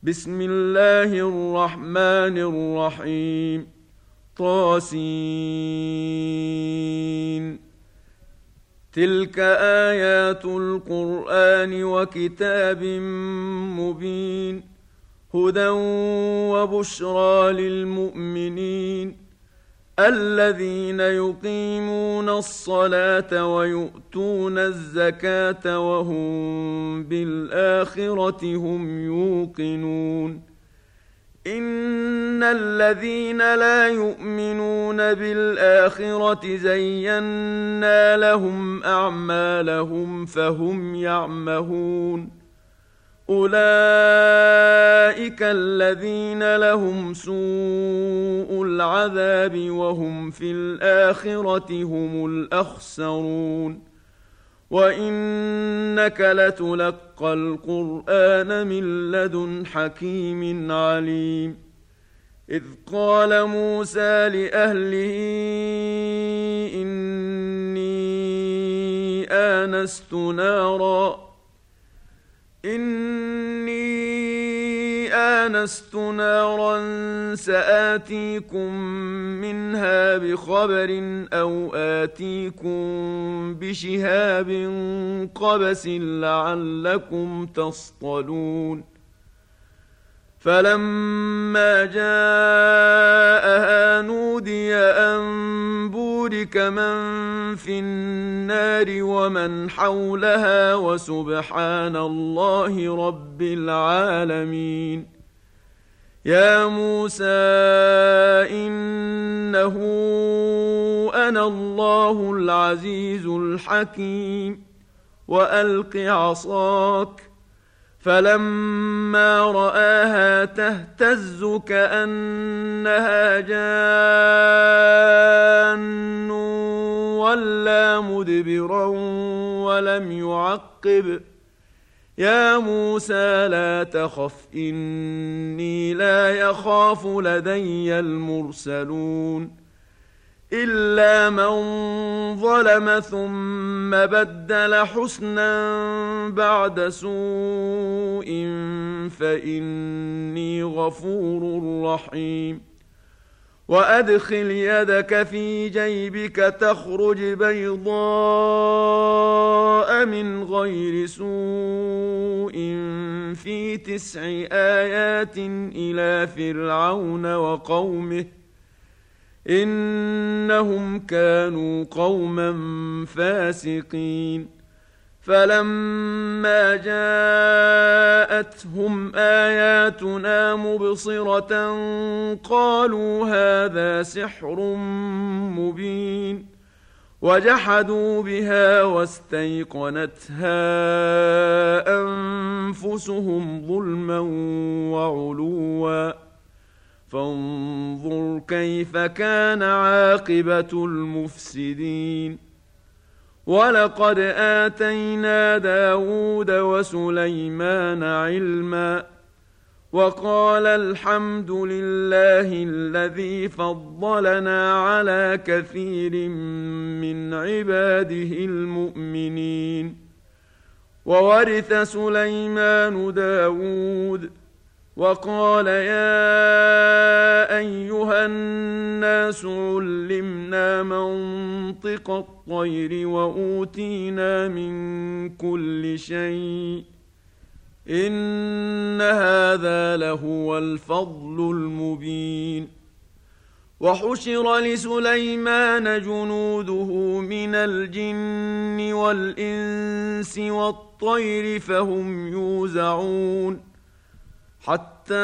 بسم الله الرحمن الرحيم. طاسين. تلك آيات القرآن وكتاب مبين، هدى وبشرى للمؤمنين الذين يقيمون الصلاة ويؤتون الزكاة وهم بالآخرة هم يوقنون. إن الذين لا يؤمنون بالآخرة زينا لهم أعمالهم فهم يعمهون. أولئك الذين لهم سوء العذاب وهم في الآخرة هم الأخسرون. وإنك لتلقى القرآن من لدن حكيم عليم. إذ قال موسى لأهله إني آنست نارا سآتيكم منها بخبر أو آتيكم بشهاب قبس لعلكم تصطلون. فلما جاءها نودي أن بورك من في النار ومن حولها وسبحان الله رب العالمين. يا موسى إنه أنا الله العزيز الحكيم وألق عصاك. فلما رآها تهتز كأنها جان ولا مدبرا ولم يعقب. يا موسى لا تخف إني لا يخاف لدي المرسلون. إلا من ظلم ثم بدل حسنا بعد سوء فإني غفور رحيم. وأدخل يدك في جيبك تخرج بيضاء من غير سوء في 9 آيات إلى فرعون وقومه إنهم كانوا قوما فاسقين. فلما جاءتهم آياتنا مبصرة قالوا هذا سحر مبين، وجحدوا بها واستيقنتها أنفسهم ظلما وعلوا. فانظر كيف كان عاقبة المفسدين. ولقد آتينا داود وسليمان علما وقال الحمد لله الذي فضلنا على كثير من عباده المؤمنين. وورث سليمان داود وقال يا أيها الناس علمنا منطق الطير وأوتينا من كل شيء إن هذا لهو الفضل المبين. وحشر لسليمان جنوده من الجن والإنس والطير فهم يوزعون. حتى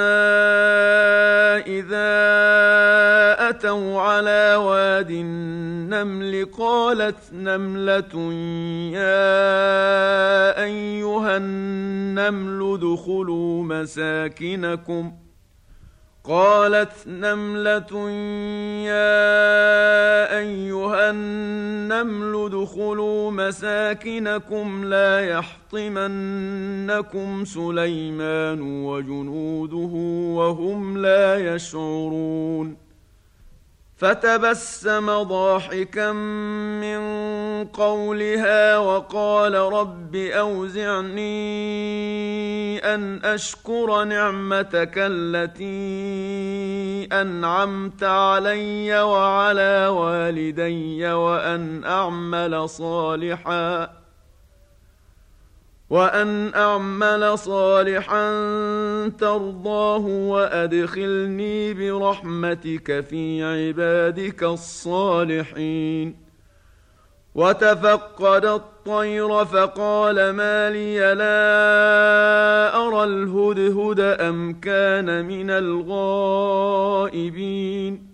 إذا أتوا على واد النمل قالت نملة يا أيها النمل ادخلوا مساكنكم لا يحطمنكم سليمان وجنوده وهم لا يشعرون. فتبسم ضاحكا من قولها وقال رب أوزعني أن أشكر نعمتك التي أنعمت علي وعلى والدي وأن أعمل صالحا ترضاه وأدخلني برحمتك في عبادك الصالحين. وتفقد الطير فقال ما لي لا أرى الهدهد أم كان من الغائبين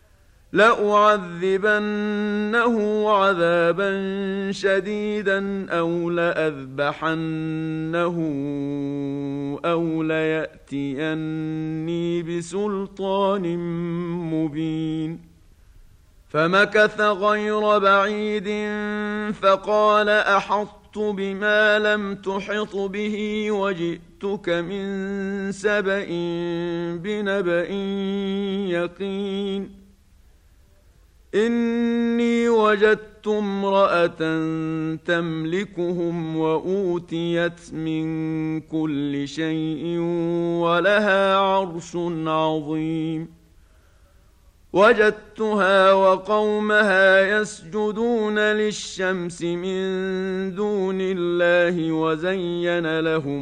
لأعذبنه عذابا شديدا أو لأذبحنه أو ليأتيني بسلطان مبين. فمكث غير بعيد فقال أحطت بما لم تحط به وجئتك من سبأ بنبأ يقين. إني وجدت امرأة تملكهم وأوتيت من كل شيء ولها عرش عظيم. وجدتها وقومها يسجدون للشمس من دون الله وزين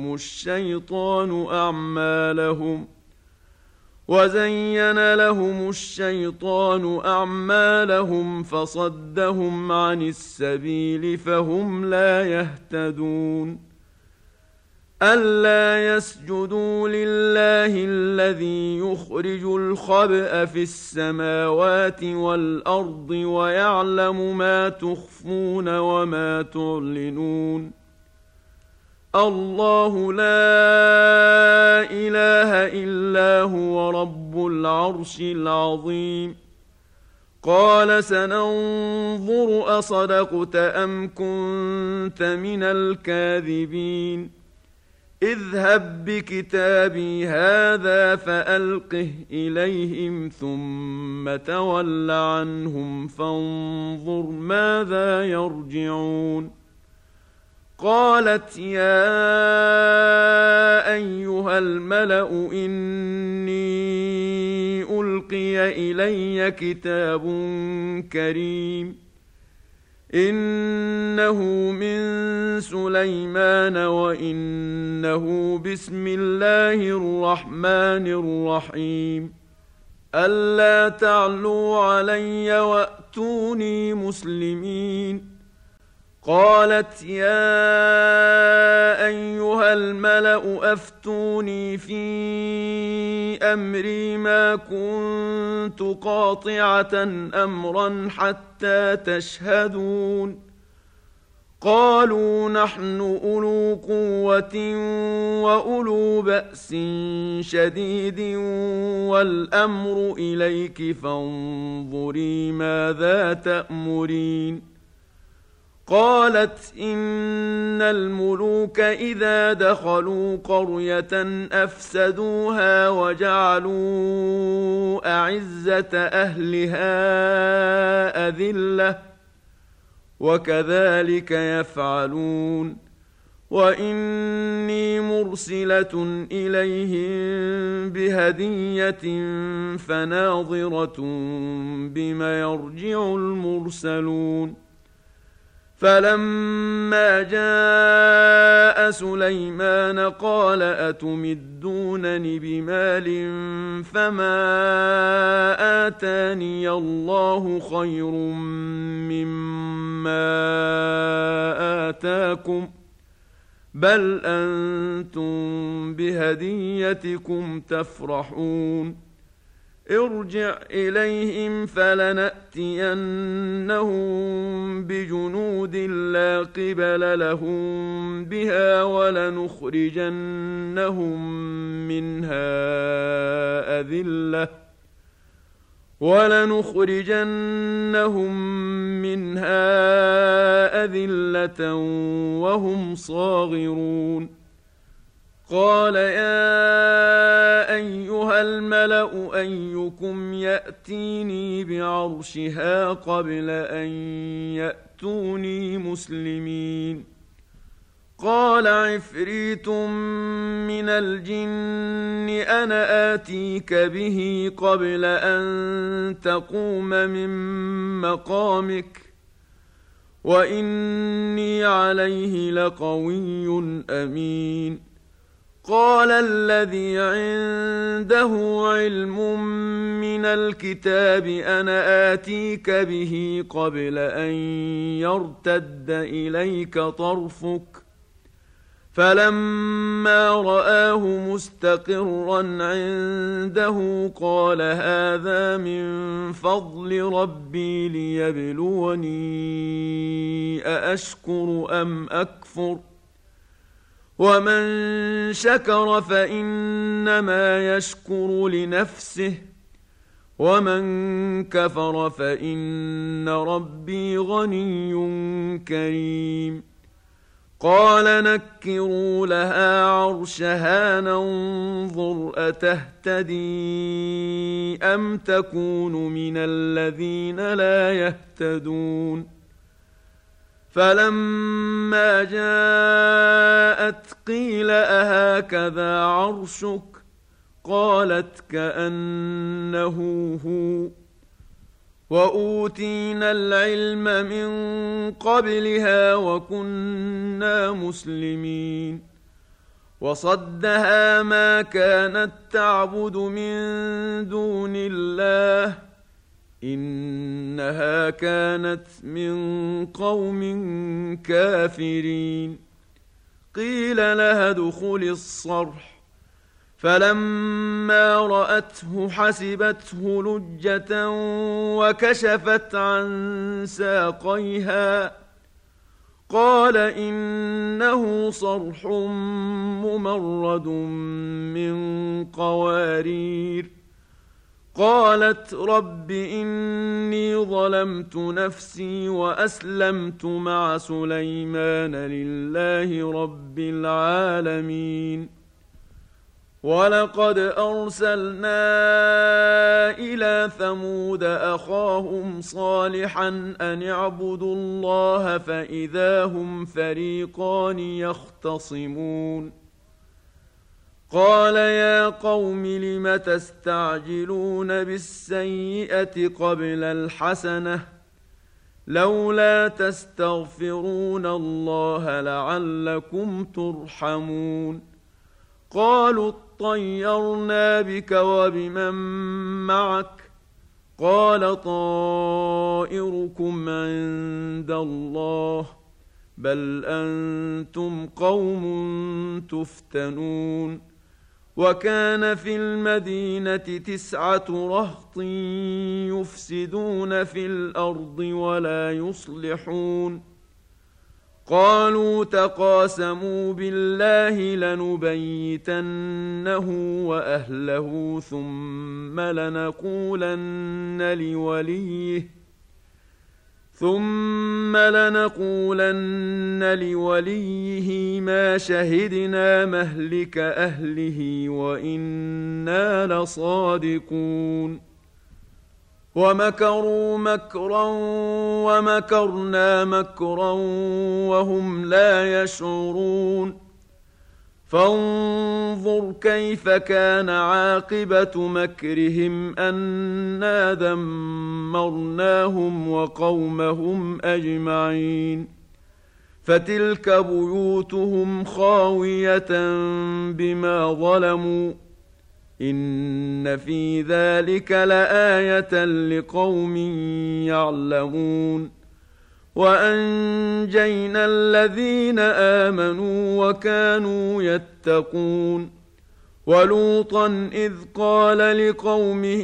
لهم الشيطان أعمالهم فصدهم عن السبيل فهم لا يهتدون. ألا يسجدوا لله الذي يخرج الخبأ في السماوات والأرض ويعلم ما تخفون وما تعلنون. الله لا إله إلا هو رب العرش العظيم. قال سننظر أصدقت أم كنت من الكاذبين. اذهب بكتابي هذا فألقه إليهم ثم تول عنهم فانظر ماذا يرجعون. قالت يا أيها الملأ إني ألقي إلي كتاب كريم إنه من سليمان وإنه بسم الله الرحمن الرحيم. ألا تعلوا علي وأتوني مسلمين. قالت يا أيها الملأ أفتوني في أمري ما كنت قاطعة أمرا حتى تشهدون. قالوا نحن أولو قوة وأولو بأس شديد والأمر إليك فانظري ماذا تأمرين. قالت إن الملوك إذا دخلوا قرية أفسدوها وجعلوا أعزة أهلها أذلة وكذلك يفعلون. وإني مرسلة إليهم بهدية فناظرة بما يرجع المرسلون. فلما جاء سليمان قال أتمدونني بمال فما آتاني الله خير مما آتاكم بل أنتم بهديتكم تفرحون. ارجع إليهم فلنأتينهم بجنود لا قبل لهم بها ولنخرجنهم منها أذلة وهم صاغرون. قال يا أيها الملأ أيكم يأتيني بعرشها قبل أن يأتوني مسلمين. قال عفريت من الجن أنا آتيك به قبل أن تقوم من مقامك وإني عليه لقوي أمين. قال الذي عنده علم من الكتاب أنا آتيك به قبل أن يرتد إليك طرفك فلما رآه مستقرا عنده قال هذا من فضل ربي ليبلوني أأشكر أم أكفر ومن شكر فإنما يشكر لنفسه ومن كفر فإن ربي غني كريم. قال نكروا لها عرشها ننظر أتهتدي أم تكون من الذين لا يهتدون. فلما جاءت قيل أهكذا عرشك قالت كأنه هو وأوتينا العلم من قبلها وكنا مسلمين. وصدها ما كانت تعبد من دون الله إنها كانت من قوم كافرين. قيل لها ادخل الصرح فلما رأته حسبته لجة وكشفت عن ساقيها قال إنه صرح ممرد من قوارير. قالت رب إني ظلمت نفسي وأسلمت مع سليمان لله رب العالمين. ولقد أرسلنا إلى ثمود أخاهم صالحا أن اعبدوا الله فإذا هم فريقان يختصمون. قال يا قوم لم تستعجلون بالسيئة قبل الحسنة لولا تستغفرون الله لعلكم ترحمون. قالوا اطيرنا بك وبمن معك قال طائركم عند الله بل أنتم قوم تفتنون. وكان في المدينة 9 رهط يفسدون في الأرض ولا يصلحون. قالوا تقاسموا بالله لنبيتنه وأهله ثم لنقولن لوليه ما شهدنا مهلك أهله وإنا لصادقون. ومكروا مكرا ومكرنا مكرا وهم لا يشعرون. فانظر كيف كان عاقبة مكرهم أنا دمرناهم وقومهم أجمعين. فتلك بيوتهم خاوية بما ظلموا إن في ذلك لآية لقوم يعلمون. وأنجينا الذين آمنوا وكانوا يتقون. ولوطا إذ قال لقومه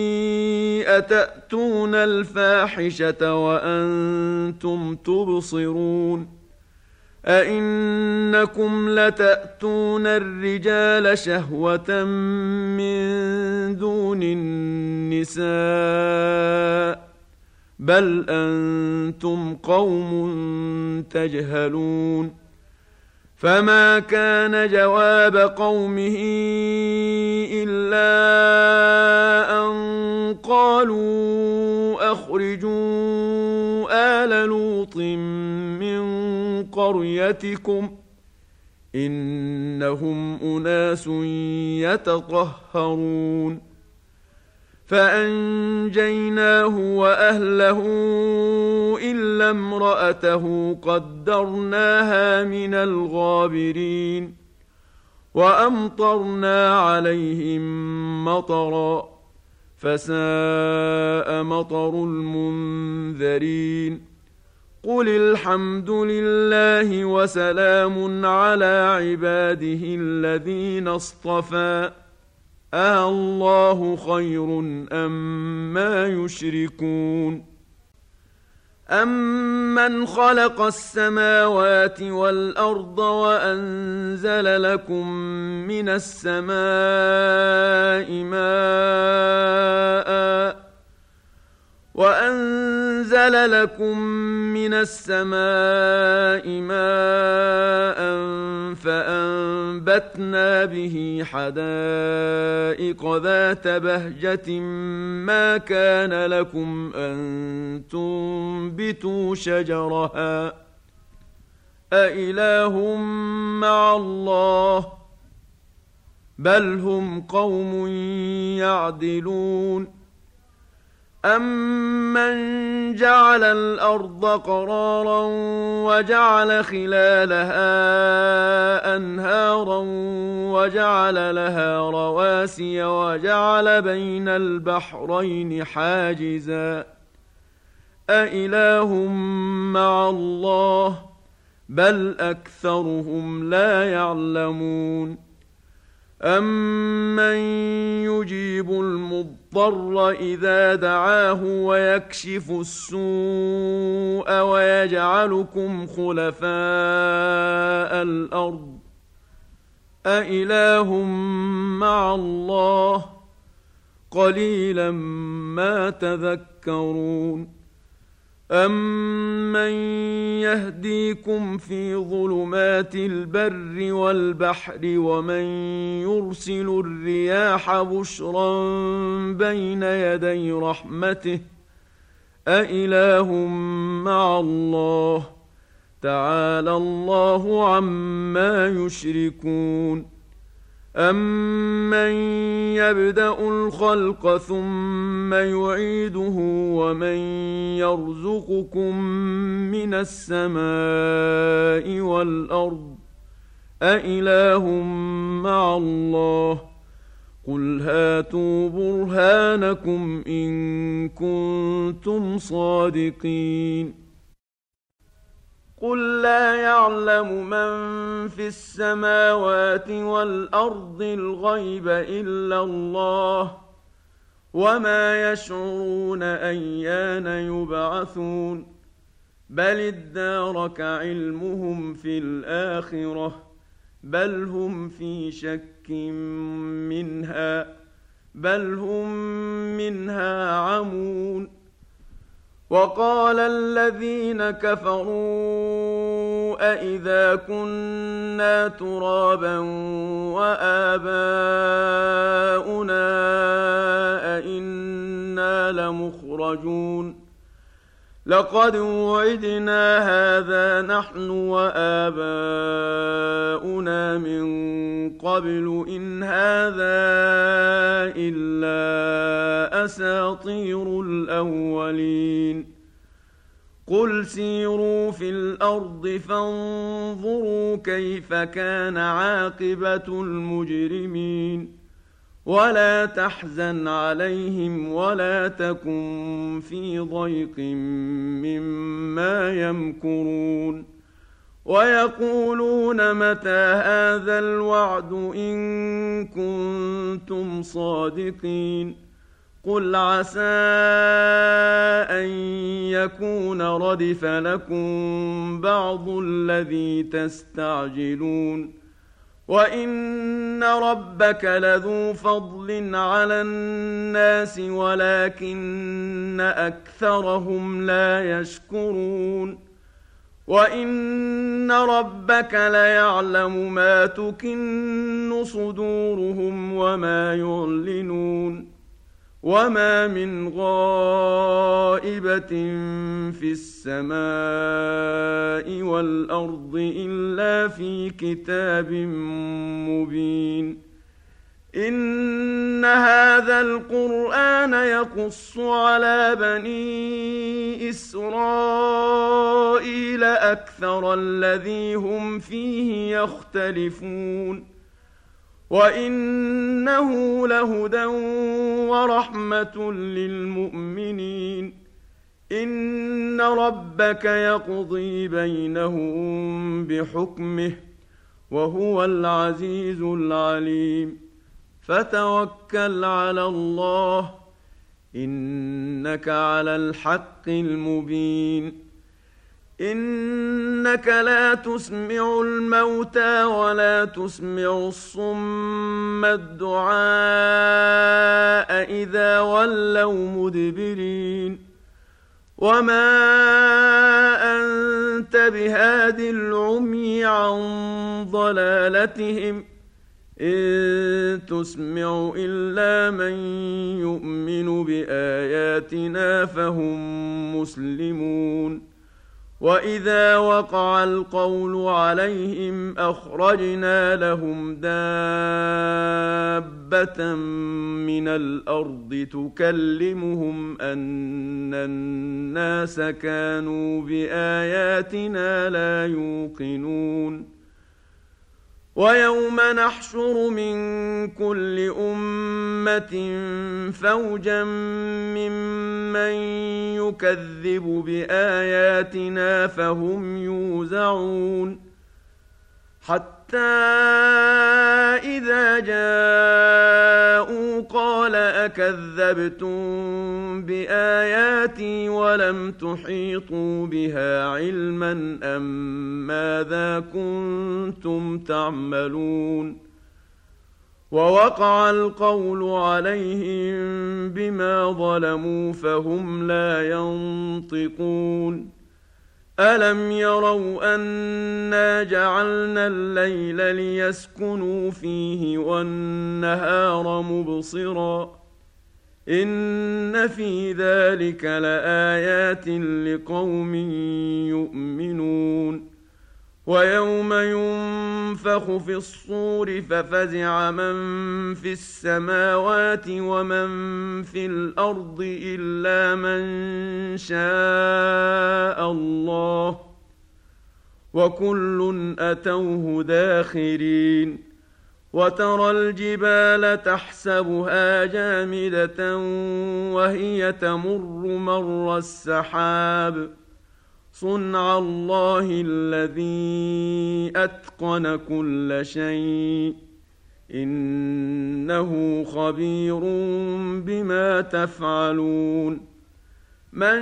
أتأتون الفاحشة وأنتم تبصرون أئنكم لتأتون الرجال شهوة من دون النساء بل أنتم قوم تجهلون. فما كان جواب قومه إلا أخرجوا آل لوط من قريتكم إنهم أناس يتطهرون فأنجيناه وأهله إلا امرأته قدرناها من الغابرين وأمطرنا عليهم مطرا فساء مطر المنذرين قل الحمد لله وسلام على عباده الذين اصطفى الله خير أما يشركون أمن خلق السماوات والأرض وأنزل لكم من السماء ماء فأنبتنا به حدائق ذات بهجة ما كان لكم أن تنبتوا شجرها أإله مع الله بل هم قوم يعدلون أمن جعل الأرض قرارا وجعل خلالها أنهارا وجعل لها رواسي وجعل بين البحرين حاجزا أإله مع الله بل أكثرهم لا يعلمون أمن يجيب المضطر إذا دعاه ويكشف السوء ويجعلكم خلفاء الأرض أإله مع الله قليلا ما تذكرون أمن يهديكم في ظلمات البر والبحر ومن يرسل الرياح بشرا بين يدي رحمته أإله مع الله تعالى الله عما يشركون أمن يبدأ الخلق ثم يعيده ومن يرزقكم من السماء والأرض أإله مع الله قل هاتوا برهانكم إن كنتم صادقين قل لا يعلم من في السماوات والأرض الغيب إلا الله وما يشعرون أيان يبعثون بل ادارك علمهم في الآخرة بل هم في شك منها بل هم منها عمون وقال الذين كفروا أإذا كنا ترابا وآباؤنا أإنا لمخرجون لقد وعدنا هذا نحن وآباؤنا من قبل إن هذا إلا أساطير الأولين قل سيروا في الأرض فانظروا كيف كان عاقبة المجرمين ولا تحزن عليهم ولا تكن في ضيق مما يمكرون ويقولون متى هذا الوعد إن كنتم صادقين قل عسى أن يكون ردف لكم بعض الذي تستعجلون وإن ربك لذو فضل على الناس ولكن أكثرهم لا يشكرون وإن ربك ليعلم ما تكن صدورهم وما يعلنون وما من غائبة في السماء والأرض إلا في كتاب مبين. إن هذا القرآن يقص على بني إسرائيل أكثر الذي هم فيه يختلفون، وإنه لهدى ورحمة للمؤمنين. إن ربك يقضي بينهم بحكمه وهو العزيز العليم. فتوكل على الله إنك على الحق المبين. إنك لا تسمع الموتى ولا تسمع الصم الدعاء إذا ولوا مدبرين. وما أنت بهاد العمي عن ضلالتهم إن تسمع إلا من يؤمن بآياتنا فهم مسلمون. وإذا وقع القول عليهم أخرجنا لهم دابة من الأرض تكلمهم أن الناس كانوا بآياتنا لا يوقنون. ويوم نحشر من كل أمة فوجا ممن يكذب بآياتنا فهم يوزعون، حتى إذا جاءوا قال أكذبتم بآياتي ولم تحيطوا بها علما أم ماذا كنتم تعملون. ووقع القول عليهم بما ظلموا فهم لا ينطقون. ألم يروا أنا جعلنا الليل ليسكنوا فيه والنهار مبصرا إن في ذلك لآيات لقوم يؤمنون. ويوم ينفخ في الصور ففزع من في السماوات ومن في الأرض إلا من شاء الله وكل أتوه داخرين. وترى الجبال تحسبها جامدة وهي تمر مر السحاب صنع الله الذي أتقن كل شيء إنه خبير بما تفعلون. من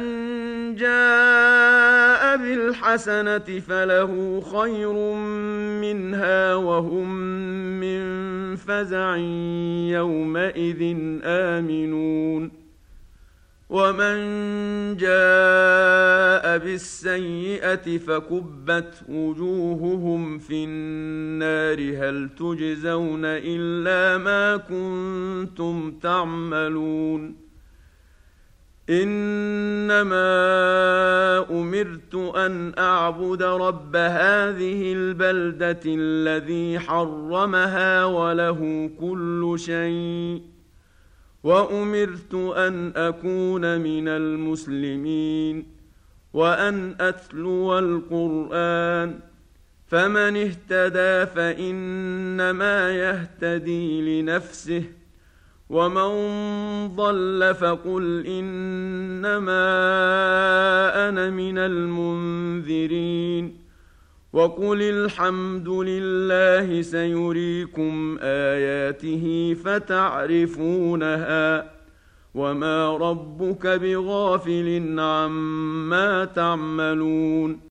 جاء بالحسنة فله خير منها وهم من فزع يومئذ آمنون. ومن جاء بالسيئة فكبت وجوههم في النار هل تجزون إلا ما كنتم تعملون. إنما أمرت أن أعبد رب هذه البلدة الذي حرمها وله كل شيء وأمرت أن أكون من المسلمين وأن أتلو القرآن فمن اهتدى فإنما يهتدي لنفسه ومن ضل فقل إنما أنا من المنذرين. وقل الحمد لله سيريكم آياته فتعرفونها وما ربك بغافل عما تعملون.